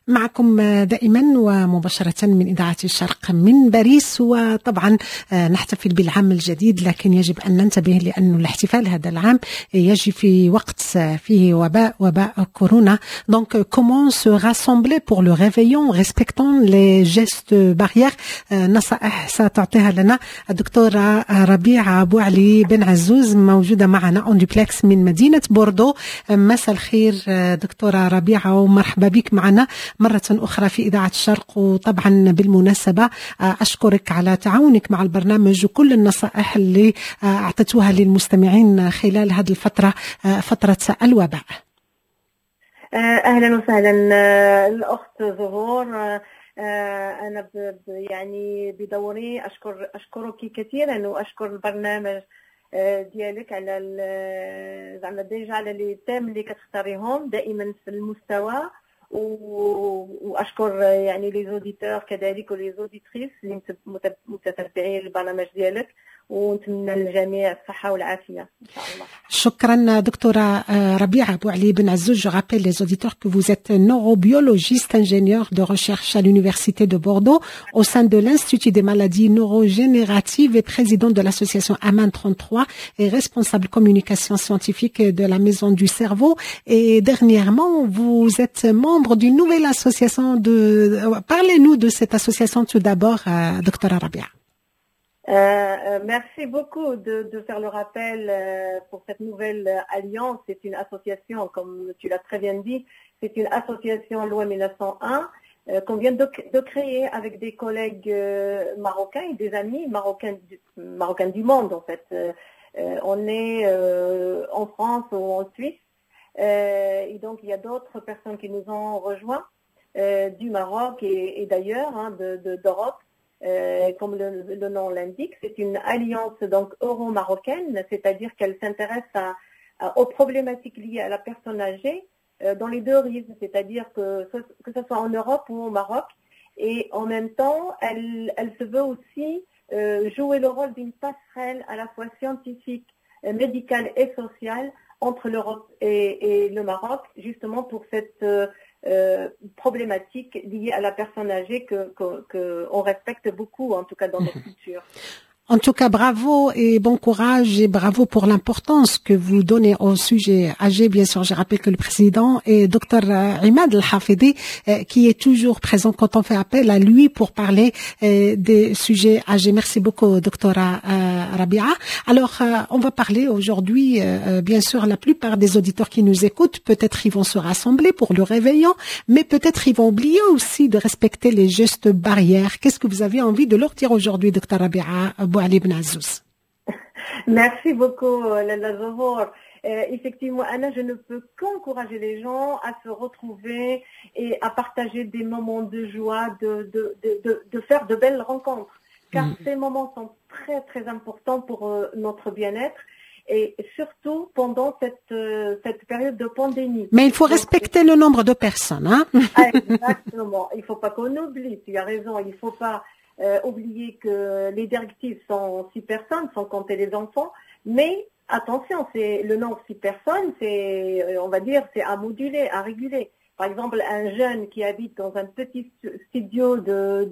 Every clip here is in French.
معكم دائما ومباشرة من إذاعة الشرق من باريس. وطبعا نحتفل بالعام الجديد، لكن يجب أن ننتبه لأن الاحتفال هذا العام يجي في وقت فيه وباء كورونا. Donc comment se rassembler pour le réveillon respectant les gestes barrières؟ نصائح ستعطيها لنا الدكتورة ربيعة أبو علي بن عزوز، موجودة معنا اون دوبلكس من مدينة بوردو. مساء الخير دكتورة ربيعة ومرحبا بك معنا مرة أخرى في إذاعة الشرق. وطبعا بالمناسبة أشكرك على تعاونك مع البرنامج وكل النصائح اللي أعطيتوها للمستمعين خلال هذه الفترة، فترة الوباء. أهلا وسهلا الأخت زهور. أنا يعني بدوري أشكرك كثيرا وأشكر البرنامج ديالك على زعما ديجا على لي تيم اللي كتختاريهم دائما في المستوى، واشكر يعني لي زوديتور كذلك ولي زوديتريس اللي متتبعين البرنامج ديالك، ونتمنى للجميع الصحة والعافية إن شاء الله. شكرا دكتورة ربيعة أبو علي بن عزوز. Je rappelle les auditeurs que vous êtes neurobiologiste, ingénieur de recherche à l'Université de Bordeaux au sein de l'Institut des maladies neurogénératives et président de l'association AMAN 33 et responsable communication scientifique de la Maison du Cerveau. Et dernièrement, vous êtes membre d'une nouvelle association. Parlez-nous de cette association tout d'abord, docteur Rabia. Merci beaucoup de faire le rappel pour cette nouvelle alliance. C'est une association, comme tu l'as très bien dit, c'est une association loi 1901 qu'on vient de créer avec des collègues marocains et des amis marocains du monde en fait. On est en France ou en Suisse, et donc il y a d'autres personnes qui nous ont rejoints du Maroc et d'ailleurs d'Europe. Comme le nom l'indique, c'est une alliance donc euro-marocaine, c'est-à-dire qu'elle s'intéresse aux problématiques liées à la personne âgée dans les deux rives, c'est-à-dire que ce soit en Europe ou au Maroc, et en même temps, elle se veut aussi jouer le rôle d'une passerelle à la fois scientifique, médicale et sociale entre l'Europe et le Maroc, justement pour cette problématique liée à la personne âgée que on respecte beaucoup, en tout cas dans notre culture. En tout cas, bravo et bon courage et bravo pour l'importance que vous donnez au sujet âgé. Bien sûr, je rappelle que le président est Dr Imad Al-Hafidi, qui est toujours présent quand on fait appel à lui pour parler des sujets âgés. Merci beaucoup, Dr Rabia. Alors, on va parler aujourd'hui, bien sûr, la plupart des auditeurs qui nous écoutent, peut-être ils vont se rassembler pour le réveillon, mais peut-être ils vont oublier aussi de respecter les gestes barrières. Qu'est-ce que vous avez envie de leur dire aujourd'hui, Dr Rabia Abou Ali Ben Azzouz? Merci beaucoup, Lala Zohor. Effectivement, Anna, je ne peux qu'encourager les gens à se retrouver et à partager des moments de joie, de faire de belles rencontres. Car ces moments sont très, très importants pour notre bien-être et surtout pendant cette période de pandémie. Mais il faut respecter le nombre de personnes, hein? Exactement. Il ne faut pas qu'on oublie. Tu as raison. Il ne faut pas oublier que les directives sont 6 personnes, sans compter les enfants, mais attention, c'est le nombre 6 personnes, c'est, on va dire, c'est à moduler, à réguler. Par exemple, un jeune qui habite dans un petit studio de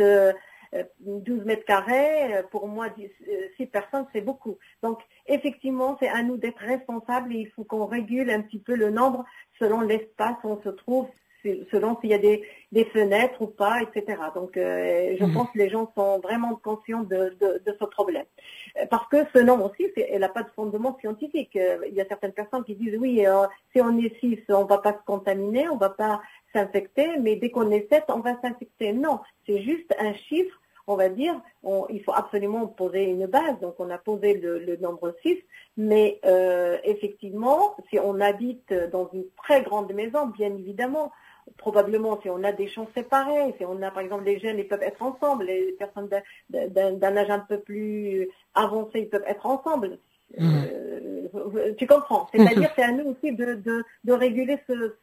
12 mètres carrés, pour moi, 6 personnes, c'est beaucoup. Donc, effectivement, c'est à nous d'être responsables et il faut qu'on régule un petit peu le nombre selon l'espace où on se trouve, selon s'il y a des fenêtres ou pas, etc. Donc, je pense que les gens sont vraiment conscients de ce problème. Parce que ce nombre aussi, elle n'a pas de fondement scientifique. Il y a certaines personnes qui disent, oui, si on est 6, on ne va pas se contaminer, on ne va pas s'infecter, mais dès qu'on est 7, on va s'infecter. Non, c'est juste un chiffre, on va dire, il faut absolument poser une base. Donc, on a posé le nombre 6, mais effectivement, si on habite dans une très grande maison, bien évidemment, probablement si on a des chambres séparées, si on a par exemple les jeunes, ils peuvent être ensemble, les personnes d'un âge un peu plus avancé, ils peuvent être ensemble. Tu comprends? C'est-à-dire c'est à nous aussi de réguler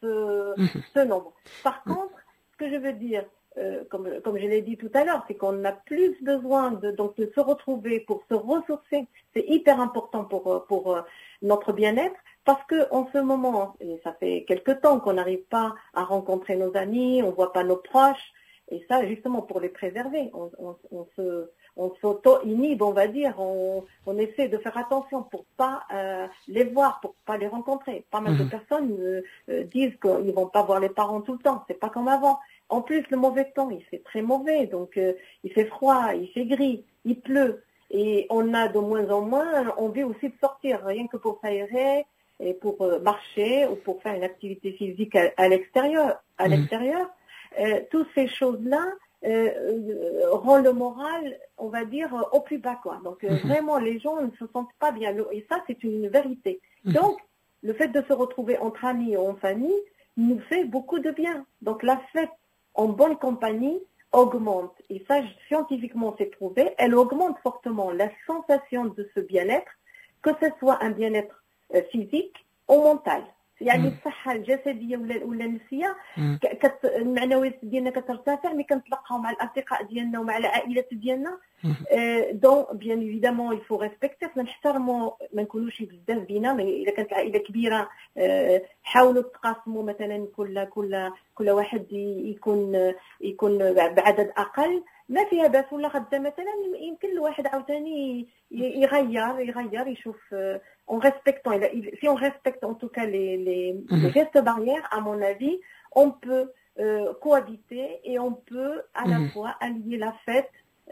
ce nombre. Par contre, ce que je veux dire, comme je l'ai dit tout à l'heure, c'est qu'on a plus besoin de se retrouver pour se ressourcer. C'est hyper important pour notre bien-être. parce que en ce moment, et ça fait quelque temps qu'on n'arrive pas à rencontrer nos amis, on voit pas nos proches, et ça justement pour les préserver, on s'auto-inhibe, on va dire, on essaie de faire attention pour pas les voir, pour pas les rencontrer. Pas mal de personnes disent qu'ils vont pas voir les parents tout le temps, c'est pas comme avant. En plus, le mauvais temps, il fait très mauvais, donc il fait froid, il fait gris, il pleut, et on a de moins en moins envie aussi de sortir, rien que pour s'aérer et pour marcher ou pour faire une activité physique à l'extérieur. Toutes ces choses-là rend le moral, on va dire, au plus bas, quoi. Donc vraiment, les gens ne se sentent pas bien. Et ça, c'est une vérité. Donc, le fait de se retrouver entre amis ou en famille nous fait beaucoup de bien. Donc, la fête en bonne compagnie augmente. Et ça, scientifiquement, c'est prouvé. Elle augmente fortement la sensation de ce bien-être, que ce soit un bien-être physique ou mental. يعني الصحة الجسدية ولا النفسية المعنويات ديالنا كترتفع ملي كنتلاقاو مع الأصدقاء ديالنا ومع العائلات ديالنا. دونك بيان ايفيدامون il faut respecter، خصنا نحترموا، ما نكونوش بزاف بينا. اذا كانت العائله كبيره حاولوا تقاسموا مثلا كل واحد يكون بعدد اقل، ما فيها باس. ولا غدا مثلا يمكن الواحد عاوتاني يغير يشوف en respectant, si on respecte en tout cas les gestes barrières, à mon avis, on peut cohabiter et on peut à la fois allier la fête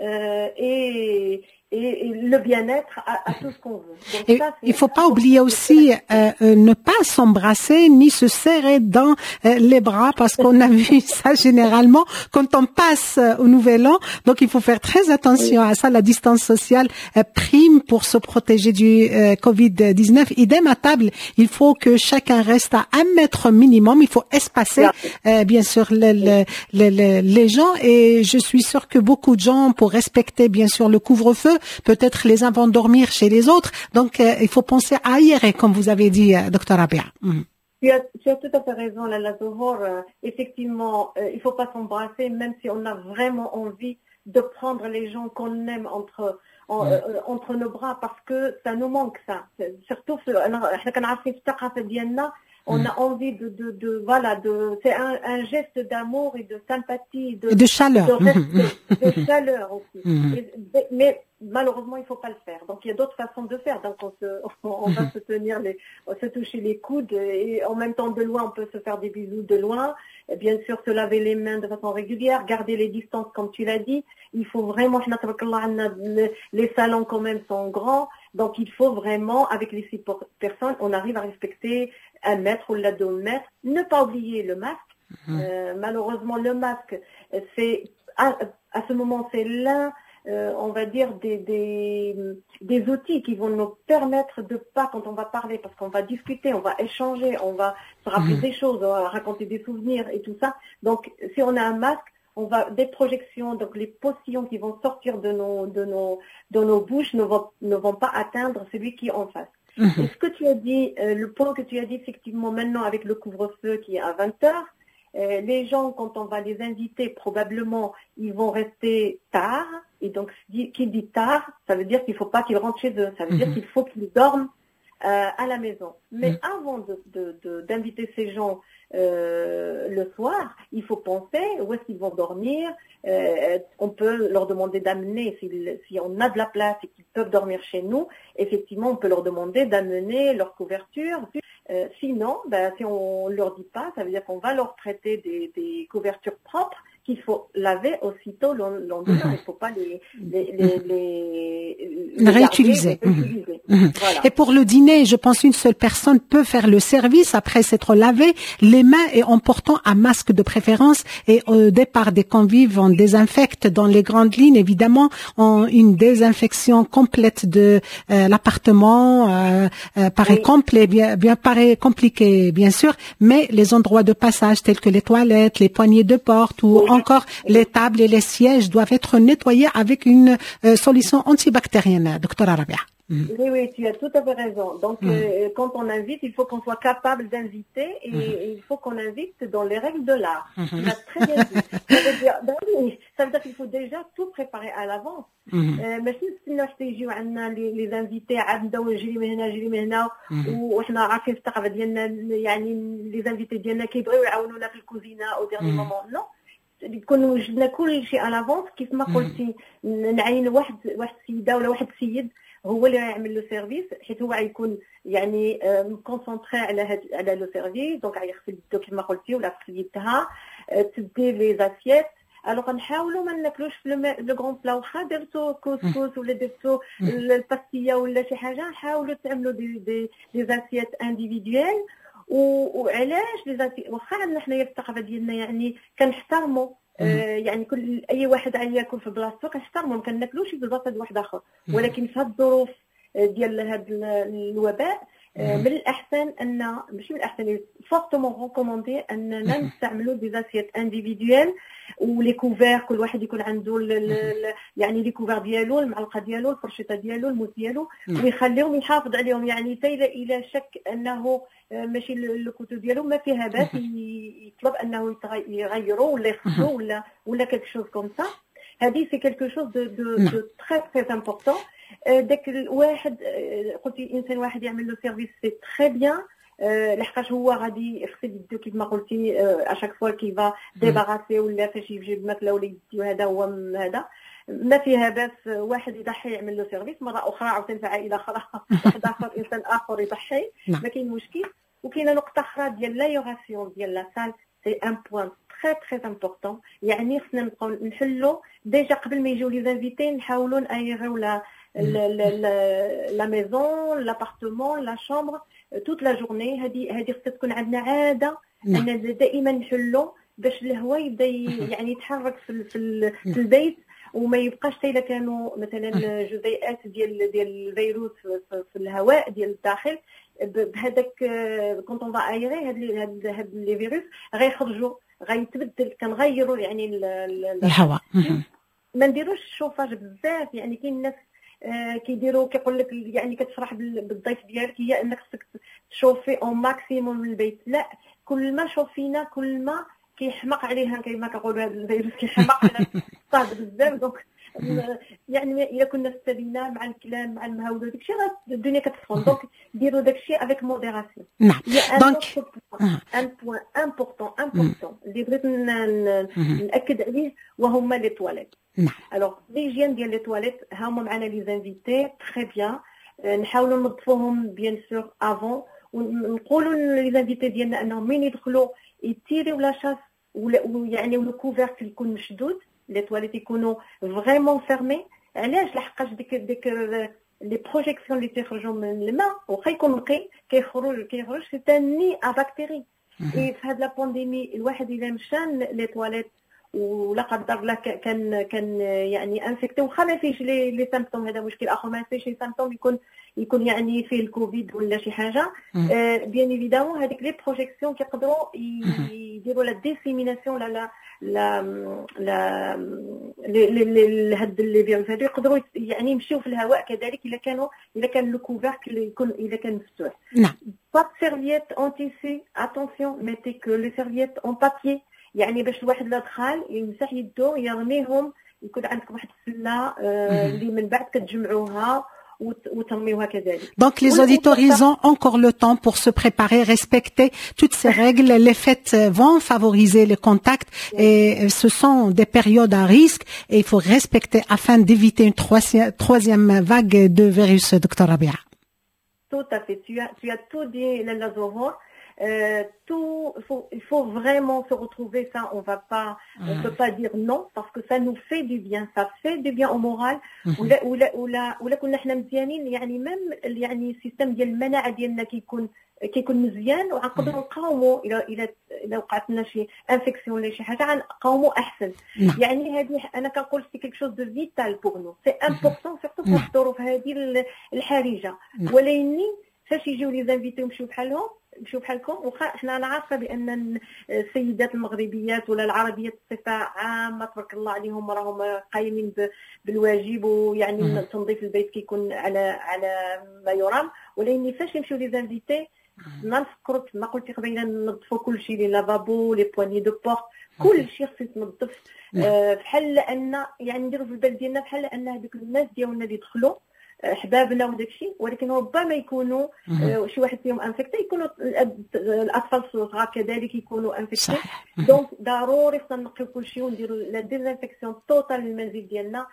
et le bien-être à tout ce qu'on veut. Donc, et ça, il faut pas oublier aussi ne pas s'embrasser ni se serrer dans les bras, parce qu'on a vu ça généralement quand on passe au Nouvel An. Donc il faut faire très attention à ça. La distance sociale prime pour se protéger du Covid-19. Idem à table, il faut que chacun reste à 1 mètre minimum. Il faut espacer bien sûr les gens, et je suis sûre que beaucoup de gens, pour respecter bien sûr le couvre-feu, peut-être les uns vont dormir chez les autres. Donc il faut penser à aérer, comme vous avez dit, Dr Rabia. Tu as tout à fait raison, Lala Zohor. Effectivement, il faut pas s'embrasser, même si on a vraiment envie de prendre les gens qu'on aime entre nos bras, parce que ça nous manque, ça. Surtout, on a envie c'est un geste d'amour et de sympathie, de chaleur, de chaleur aussi. Mais malheureusement, il faut pas le faire. Donc il y a d'autres façons de faire. Donc on va se tenir se toucher les coudes, et en même temps de loin, on peut se faire des bisous de loin. Et bien sûr, se laver les mains de façon régulière, garder les distances comme tu l'as dit. Il faut vraiment, les salons quand même sont grands. Donc il faut vraiment, avec les 6 personnes, on arrive à respecter 1 mètre ou 2 mètres. Ne pas oublier le masque. Malheureusement, le masque, c'est à ce moment, c'est l'un, on va dire, des outils qui vont nous permettre de pas, quand on va parler, parce qu'on va discuter, on va échanger, on va se rappeler des choses, on va raconter des souvenirs et tout ça. Donc, si on a un masque, on va des projections, donc les postillons qui vont sortir de nos bouches ne vont pas atteindre celui qui est en face. Et ce que tu as dit, le point que tu as dit, effectivement, maintenant avec le couvre-feu qui est à 20h, les gens, quand on va les inviter, probablement, ils vont rester tard. Et donc, qui dit tard, ça veut dire qu'il ne faut pas qu'ils rentrent chez eux. Ça veut dire qu'il faut qu'ils dorment à la maison. Mais avant d'inviter ces gens le soir, il faut penser où est-ce qu'ils vont dormir. On peut leur demander d'amener, si on a de la place et qu'ils peuvent dormir chez nous, effectivement, on peut leur demander d'amener leur couverture. Sinon, si on ne leur dit pas, ça veut dire qu'on va leur prêter des couvertures propres qu'il faut laver aussitôt le lendemain. Il ne faut pas les réutiliser. Voilà. Et pour le dîner, je pense une seule personne peut faire le service après s'être lavé les mains, et en portant un masque de préférence. Et au départ des convives, on désinfecte dans les grandes lignes, évidemment, une désinfection complète de l'appartement paraît complet, bien paraît compliqué, bien sûr, mais les endroits de passage tels que les toilettes, les poignées de porte ou encore les tables et les sièges doivent être nettoyés avec une solution antibactérienne, Dr Rabia. Oui, tu as tout à fait raison. Donc, quand on invite, il faut qu'on soit capable d'inviter et il faut qu'on invite dans les règles de l'art. Tu as très bien dit. Ça veut dire qu'il faut déjà tout préparer à l'avance. ماشي نستناو حتى يجيو عندنا لي زانفيتي عاد نبداو نجري من هنا وحنا عارفين في الثقافه ديالنا يعني لي زانفيتي ديالنا كيبغيو يعاونونا في الكوزينه او ديرني مومون. نو يكون وجدنا كل شيء على لافونس كيف ما قلتي، نعين واحد سيده ولا واحد سيد هو اللي يعمل لو سيرفيس، حيت هو غيكون يعني كونسونطري على لو سيرفيس. دونك غيغسل يدو كيف ما قلتي ولا غسل يدها، تدير لي زاسيات. الوغ نحاولوا ما ناكلوش في لو غون بلا، واخا درتو كوسكوس ولا درتو الباستيه ولا شي حاجه، حاولوا تعملوا دي زاسيات انديفيدويل. وعلاش لي زاسيات؟ واخا عندنا حنايا في الثقافه ديالنا يعني كنحترموا يعني كل اي واحد غياكل في بلاصتو كنحترموا، ما كناكلوش في بلاصه واحد اخر. ولكن في هاد الظروف ديال هاد الوباء من الاحسن ان ماشي من الاحسن فورتمون ريكوموندي اننا نستعملوا دي زاسيات انديفيدويل ولي كوفير، كل واحد يكون عنده يعني لي كوفير ديالو، المعلقه ديالو، الفرشيطه ديالو، الموس ديالو، ويخليهم يحافظ عليهم. يعني حتى الى شك انه ماشي الكتب ديالو ما فيها باس يطلب انه يغيروا ولا يخصوا ولا quelque chose comme ça. هذه سي quelque chose de très très important. داك الواحد قلتي انسان واحد يعمل له سيرفيس سي تري بيان، لحقاش هو غادي يغسل يدو كيف ما قلتي اشاك فوا كيفا ديباراسي ولا فاش يجيب الماكله ولا يديو هذا هو هذا ما فيها باس. واحد يضحي يعمل له سيرفيس، مره اخرى عاوتاني في عائله اخرى واحد اخر انسان اخر يضحي، ما كاين مشكل. وكاينه نقطه اخرى ديال لايوراسيون ديال لا سال، سي ان بوين تري تري امبورطون. يعني خصنا نبقاو نحلو ديجا قبل ما يجيو لي زانفيتي، نحاولوا نايريو لا ميزون، لابارتمون، لا شامبر توت لا جورني. هذه خصها تكون عندنا عاده ان دائما نحلو باش الهواء يبدا يعني يتحرك في البيت، وما يبقاش حتى الا كانوا مثلا جزيئات ديال الفيروس في الهواء ديال الداخل. بهذاك كونط اون فا ايري هاد لي فيروس غيخرجوا، غيتبدل، كنغيروا يعني الهواء. ما نديروش الشوفاج بزاف. يعني كاين الناس كيديروا كيقول لك يعني كتفرح بالضيف ديالك هي انك خصك تشوفي اون ماكسيموم من البيت. لا، كل ما شوفينا كل ما كيحمق عليها كما كنقولوا هذا الفيروس كيحمق على الصاد بزاف. دونك يعني الا كنا استبينا مع الكلام مع المهاوده داكشي الدنيا كتسخن. دونك ديروا داكشي افيك موديراسيون. نعم. دونك ان بوين امبورطون اللي بغيت ناكد عليه وهما لي تواليت. الوغ ليجين ديال لي تواليت هما معنا لي زانفيتي تري بيان، نحاولوا نظفوهم بيان سور افون، ونقولوا لي زانفيتي ديالنا انهم من يدخلوا يتيريو لا شاس ويعني لو كوفيركل يكون مشدود، لي تواليت يكونوا فريمون فيرمي. علاش؟ لحقاش ديك لي بروجيكسيون اللي تيخرجوا من الماء واخا يكون نقي كيخرج سي تاني ا بكتيري. في هاد لا بانديمي الواحد الا مشى لي تواليت ولا قدر الله كان يعني انفكتي واخا ما فيش لي سيمبتوم، هذا مشكل اخر، ما فيش لي سيمبتوم يكون يعني فيه الكوفيد ولا شي حاجه. بيان ايفيدامون هذيك لي بروجيكسيون كيقدروا يديروا لا ديسيميناسيون لا هاد لي فيروس هادو يقدروا يعني يمشيو في الهواء كذلك الا كان لو كوفيركل يكون الا كان مفتوح. نعم. با سيرفييت اون تيسي، اتونسيون ميتي كو لي سيرفييت اون بابيي، يعني باش الواحد لا دخل يمسح يدو يرميهم، يكون عندكم واحد السله اللي من بعد كتجمعوها وترميوها كذلك. Donc les auditeurs, ils ont encore le temps pour se préparer, respecter toutes ces règles. Les fêtes vont favoriser les contacts et ce sont des périodes à risque et il faut respecter afin d'éviter une troisième vague de virus, Dr Rabia. Tout à fait. Tu as tout dit, Lalla Zohor. Il faut vraiment se retrouver. Ça, on peut pas dire non parce que ça nous fait du bien. Ça fait du bien au moral. ولا كنا حنا مزيانين يعني ميم يعني السيستم ديال المناعه ديالنا كيكون مزيان، وغنقدروا نقاوموا الى وقعت لنا شي انفيكسيون ولا شي حاجه غنقاوموا احسن. يعني هذه انا كنقول سي كيك شوز دو فيتال بور نو، سي امبورطون سورتو في الظروف هذه الحرجه. ولكن فاش يجيو لي زانفيتي ويمشيو بحالهم نمشيو بحالكم. واخا حنا انا عارفه بان السيدات المغربيات ولا العربيات بصفه عامه تبارك الله عليهم راهم قايمين بالواجب، ويعني تنظيف البيت كيكون على ما يرام، ولكن فاش يمشيو لي زانفيتي نفكروا ما قلتي قبيله ننظفوا كل شيء، لي لافابو لي بواني دو بورت كل شيء خصو يتنظف. بحال ان يعني نديروا في البال ديالنا بحال ان هذوك الناس ديالنا اللي دخلوا حبابنا وداك الشيء، ولكن ربما يكونوا شي واحد فيهم انفكتي، يكونوا الاطفال الصغار كذلك يكونوا انفكتي. دونك ضروري خصنا نقيو كل شيء ونديروا لا ديزانفيكسيون توتال للمنزل ديالنا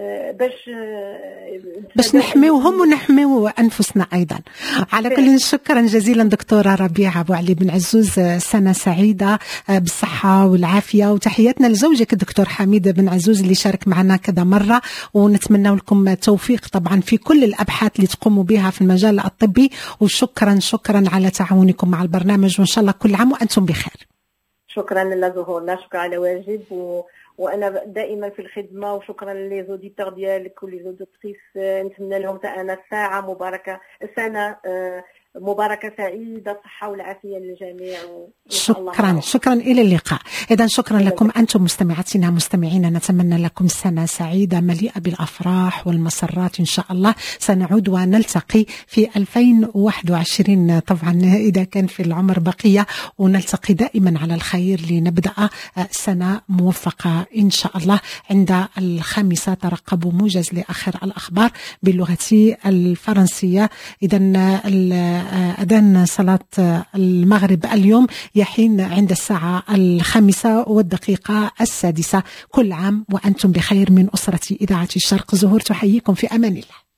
باش نحميوهم ونحميو انفسنا ايضا. على كل شكرا جزيلا دكتوره ربيعه بوعلي بن عزوز، سنه سعيده بالصحه والعافيه، وتحياتنا لزوجك الدكتور حميد بن عزوز اللي شارك معنا كذا مره، ونتمنى لكم التوفيق طبعا في كل الابحاث اللي تقوموا بها في المجال الطبي، وشكرا على تعاونكم مع البرنامج، وان شاء الله كل عام وانتم بخير. شكرا لزهور، لا شكرا على واجب، وانا دائما في الخدمه، وشكرا لي زوديتور ديالك ولي زوديتريس، نتمنى لهم حتى انا ساعه مباركه، سنه مباركه سعيده، الصحه والعافيه للجميع. شكرا الى اللقاء. اذا شكرا لكم انتم مستمعاتنا مستمعينا، نتمنى لكم سنه سعيده مليئه بالافراح والمسرات ان شاء الله. سنعود ونلتقي في 2021 طبعا اذا كان في العمر بقيه، ونلتقي دائما على الخير لنبدا سنه موفقه ان شاء الله. عند 5 ترقبوا موجز لاخر الاخبار باللغه الفرنسيه. اذا أذان صلاة المغرب اليوم يحين عند الساعة 5:06. كل عام وأنتم بخير. من أسرة إذاعة الشرق، زهور تحييكم في أمان الله.